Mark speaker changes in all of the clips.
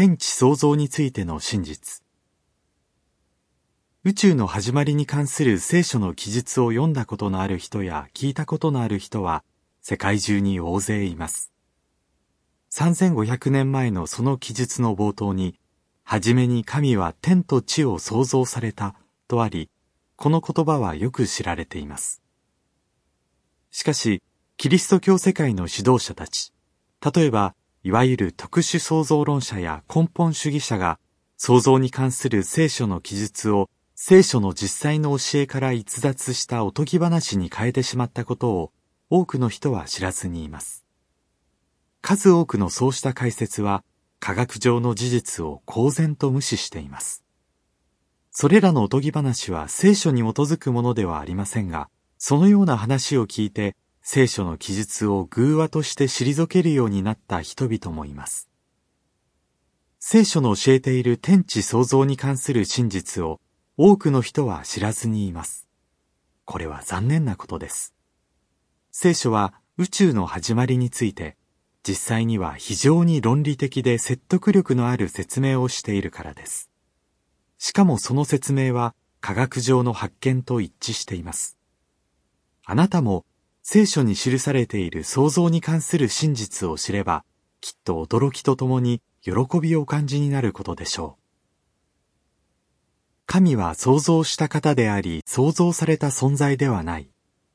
Speaker 1: 天地創造についての真実。宇宙の始まりに関する聖書の記述を読んだことのある人や聞いたことのある人は世界中に大勢います。3500年前のその記述の冒頭に、はじめに神は天と地を創造されたとあり、この言葉はよく知られています。しかし、キリスト教世界の指導者たち、例えば、いわゆる特殊創造論者や根本主義者が、創造に関する聖書の記述を聖書の実際の教えから逸脱したおとぎ話に変えてしまったことを多くの人は知らずにいます。数多くのそうした解説は科学上の事実を公然と無視しています。それらのおとぎ話は聖書に基づくものではありませんが、そのような話を聞いて聖書の記述を偶話として退けるようになった人々もいます。聖書の教えている天地創造に関する真実を多くの人は知らずにいます。これは残念なことです。聖書は宇宙の始まりについて、実際には非常に論理的で説得力のある説明をしているからです。しかもその説明は科学上の発見と一致しています。あなたも聖書に記されている創造に関する真実を知れば、きっと驚きとともに喜びをお感じになることでしょう。神は創造した方であり、創造された存在ではない。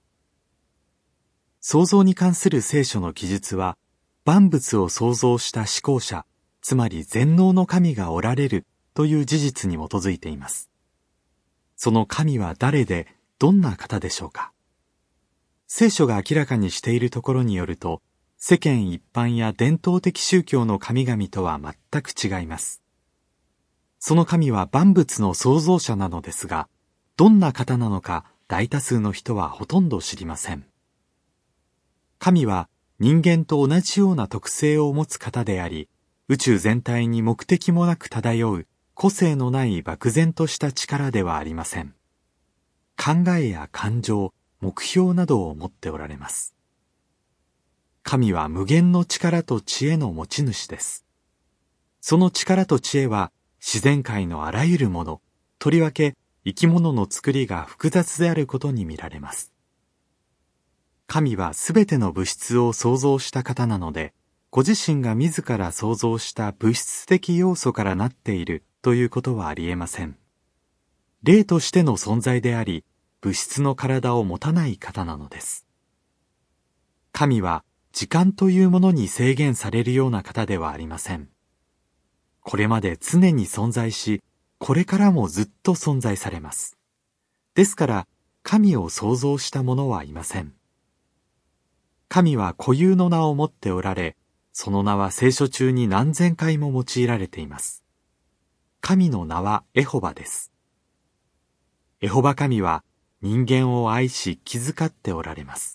Speaker 1: 創造に関する聖書の記述は、万物を創造した思考者、つまり全能の神がおられるという事実に基づいています。その神は誰で、どんな方でしょうか。聖書が明らかにしているところによると、世間一般や伝統的宗教の神々とは全く違います。その神は万物の創造者なのですが、どんな方なのか大多数の人はほとんど知りません。神は人間と同じような特性を持つ方であり、宇宙全体に目的もなく漂う個性のない漠然とした力ではありません。考えや感情、目標などを持っておられます。神は無限の力と知恵の持ち主です。その力と知恵は自然界のあらゆるもの、とりわけ生き物の作りが複雑であることに見られます。神はすべての物質を創造した方なので、ご自身が自ら創造した物質的要素からなっているということはありえません。霊としての存在であり、物質の体を持たない方なのです。神は時間というものに制限されるような方ではありません。これまで常に存在し、これからもずっと存在されます。ですから、神を創造した者はいません。神は固有の名を持っておられ、その名は聖書中に何千回も用いられています。神の名はエホバです。エホバ神は人間を愛し気遣っておられます。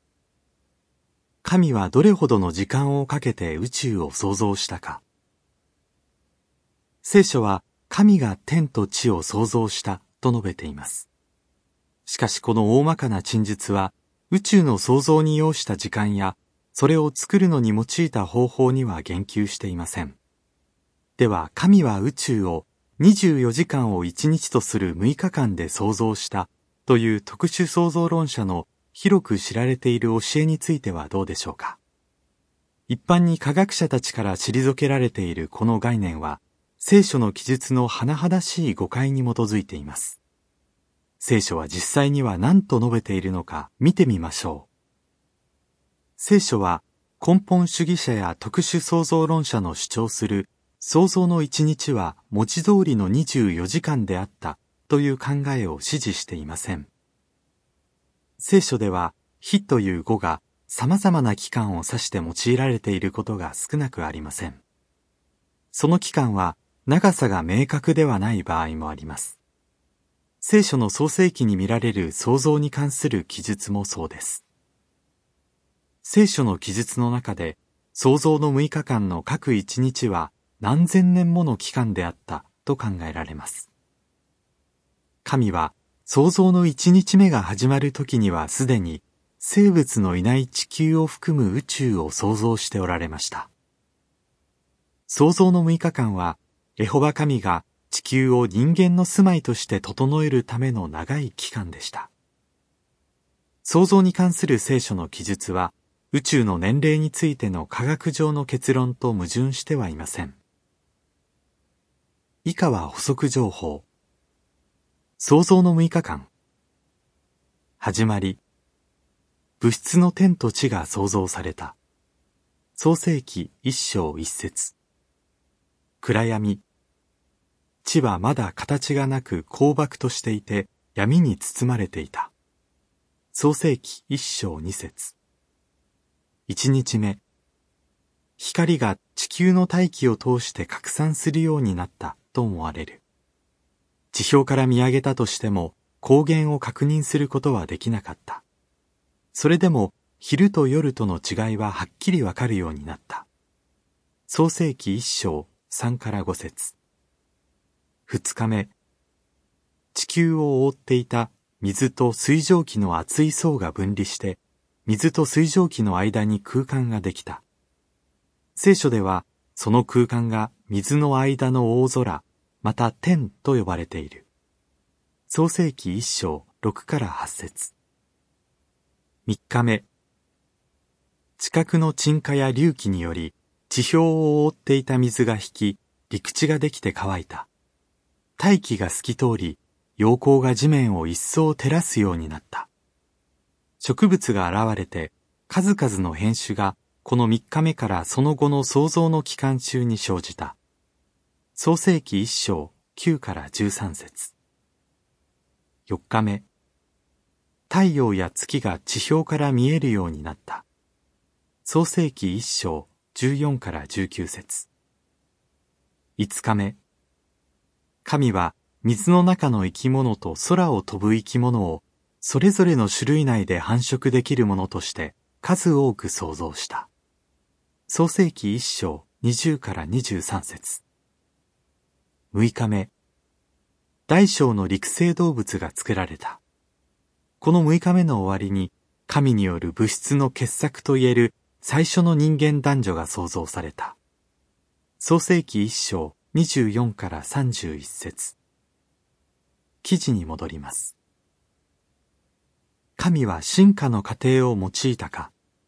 Speaker 1: 神はどれほどの時間をかけて宇宙を創造したか。聖書は神が天と地を創造したと述べています。しかしこの大まかな陳述は宇宙の創造に要した時間やそれを作るのに用いた方法には言及していません。では神は宇宙を24時間を1日とする6日間で創造したという特殊創造論者の広く知られている教えについてはどうでしょうか。一般に科学者たちから退けられているこの概念は聖書の記述の甚だしい誤解に基づいています。聖書は実際には何と述べているのか見てみましょう。聖書は根本主義者や特殊創造論者の主張する創造の一日は文字通りの24時間であったという考えを支持していません。聖書では日という語が様々な期間を指して用いられていることが少なくありません。その期間は長さが明確ではない場合もあります。聖書の創世記に見られる創造に関する記述もそうです。聖書の記述の中で創造の6日間の各1日は何千年もの期間であったと考えられます。神は創造の1日目が始まる時にはすでに生物のいない地球を含む宇宙を創造しておられました。 創造の6日間は、エホバ神が地球を人間の住まいとして整えるための長い期間でした。創造に関する聖書の記述は、宇宙の年齢についての科学上の結論と矛盾してはいません。以下は補足情報。創造の6日間。始まり。物質の天と地が創造された。創世記1章1節。暗闇。地はまだ形がなく光漠としていて闇に包まれていた。創世記1章2節。1日目。光が地球の大気を通して拡散するようになったと思われる。地表から見上げたとしても光源を確認することはできなかった。それでも昼と夜との違いははっきりわかるようになった。創世記1章3から5節。2日目。地球を覆っていた水と水蒸気の厚い層が分離して、水と水蒸気の間に空間ができた。聖書では、その空間が水の間の大空、また天と呼ばれている。創世記1章6から8節。3日目。地殻の沈下や隆起により、地表を覆っていた水が引き、陸地ができて乾いた。大気が透き通り、陽光が地面を一層照らすようになった。植物が現れて、数々の変種がこの3日目からその後の創造の期間中に生じた。創世記1章9から13節。4日目。太陽や月が地表から見えるようになった。創世記1章14から19節。5日目。神は水の中の生き物と空を飛ぶ生き物をそれぞれの種類内で繁殖できるものとして数多く創造した。創世記1章20から23節。6日目。大小の陸生動物が作られた。この6日目の終わりに神による物質の傑作といえる最初の人間男女が創造された。創世記1章24から31節。記事に戻ります。神は進化の過程を用いたか。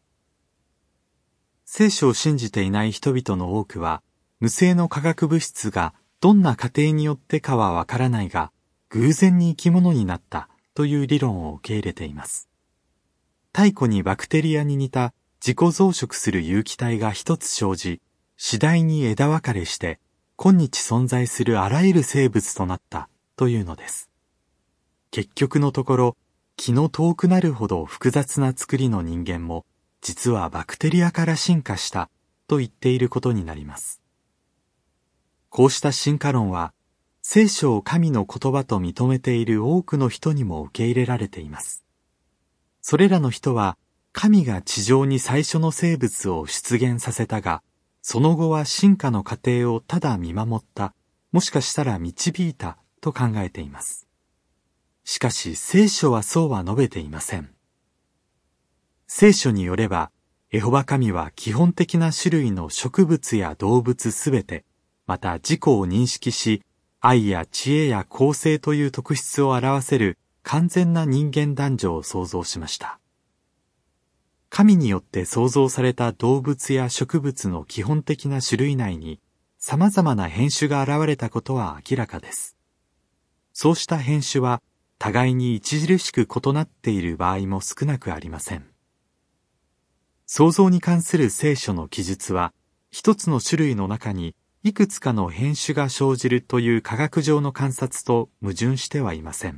Speaker 1: 聖書を信じていない人々の多くは、無性の化学物質がどんな過程によってかはわからないが、偶然に生き物になったという理論を受け入れています。太古にバクテリアに似た自己増殖する有機体が一つ生じ、次第に枝分かれして、今日存在するあらゆる生物となったというのです。結局のところ、気の遠くなるほど複雑な作りの人間も、実はバクテリアから進化したと言っていることになります。こうした進化論は、聖書を神の言葉と認めている多くの人にも受け入れられています。それらの人は、神が地上に最初の生物を出現させたが、その後は進化の過程をただ見守った、もしかしたら導いたと考えています。しかし聖書はそうは述べていません。聖書によれば、エホバ神は基本的な種類の植物や動物すべて、また自己を認識し、愛や知恵や公正という特質を表せる完全な人間男女を創造しました。神によって創造された動物や植物の基本的な種類内に、様々な変種が現れたことは明らかです。そうした変種は、互いに著しく異なっている場合も少なくありません。創造に関する聖書の記述は、一つの種類の中にいくつかの変種が生じるという科学上の観察と矛盾してはいません。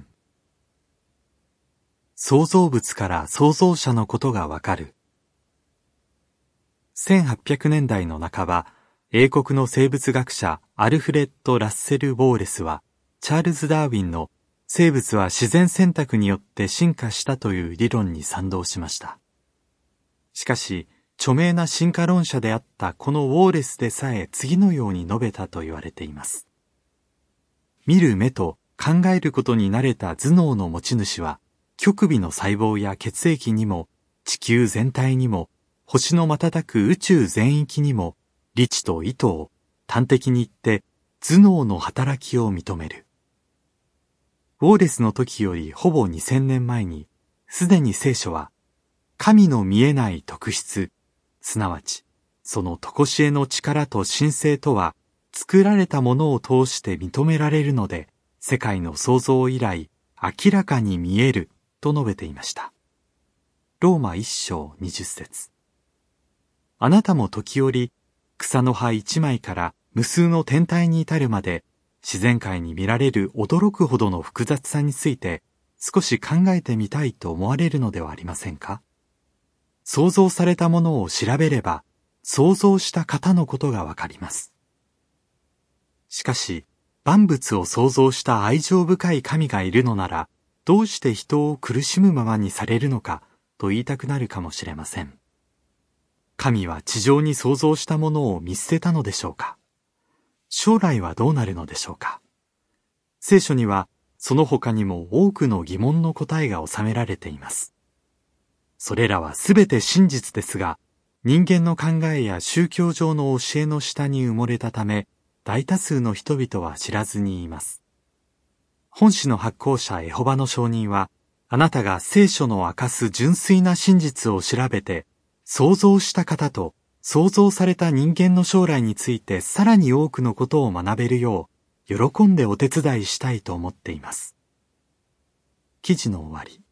Speaker 1: 創造物から創造者のことがわかる。1800年代の半ば、英国の生物学者アルフレッド・ラッセル・ウォーレスは、チャールズ・ダーウィンの生物は自然選択によって進化したという理論に賛同しました。しかし、著名な進化論者であったこのウォーレスでさえ次のように述べたと言われています。見る目と考えることに慣れた頭脳の持ち主は、極微の細胞や血液にも、地球全体にも、星の瞬く宇宙全域にも、理知と意図を、 端的に言って頭脳の働きを認める。ウォーレスの時よりほぼ2000年前に、すでに聖書は、神の見えない特質、すなわち、その常しえの力と神性とは、作られたものを通して認められるので、世界の創造以来、明らかに見える、と述べていました。ローマ1章20節。あなたも時折、草の葉一枚から無数の天体に至るまで、自然界に見られる驚くほどの複雑さについて、少し考えてみたいと思われるのではありませんか？創造されたものを調べれば、創造した方のことがわかります。しかし、万物を創造した愛情深い神がいるのなら、どうして人を苦しむままにされるのか、と言いたくなるかもしれません。神は地上に創造したものを見捨てたのでしょうか？将来はどうなるのでしょうか？聖書には、その他にも多くの疑問の答えが収められています。それらはすべて真実ですが、人間の考えや宗教上の教えの下に埋もれたため、大多数の人々は知らずにいます。本誌の発行者エホバの証人は、あなたが聖書の明かす純粋な真実を調べて、創造した方と創造された人間の将来についてさらに多くのことを学べるよう、喜んでお手伝いしたいと思っています。記事の終わり。